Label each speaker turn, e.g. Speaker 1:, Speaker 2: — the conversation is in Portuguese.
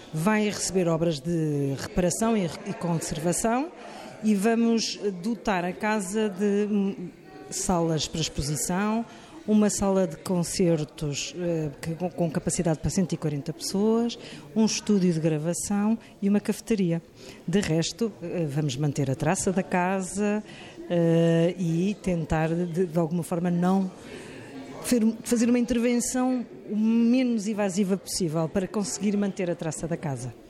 Speaker 1: vai receber obras de reparação e conservação e vamos dotar a casa de salas para exposição, uma sala de concertos com capacidade para 140 pessoas, um estúdio de gravação e uma cafeteria. De resto, vamos manter a traça da casa e tentar, de alguma forma, não fazer uma intervenção o menos invasiva possível para conseguir manter a traça da casa.